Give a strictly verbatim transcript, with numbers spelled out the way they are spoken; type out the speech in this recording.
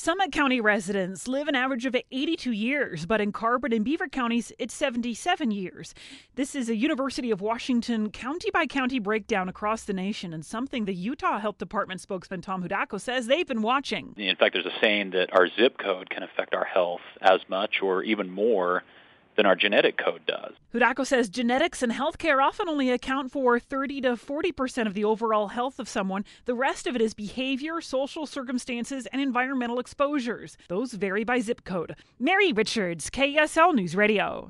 Summit County residents live an average of eighty-two years, but in Carbon and Beaver counties, it's seventy-seven years. This is a University of Washington county-by-county breakdown across the nation, and something the Utah Health Department spokesman Tom Hudako says they've been watching. In fact, there's a saying that our zip code can affect our health as much or even more than our genetic code does. Hudako says genetics and healthcare often only account for thirty to forty percent of the overall health of someone. The rest of it is behavior, social circumstances, and environmental exposures. Those vary by zip code. Mary Richards, K S L News Radio.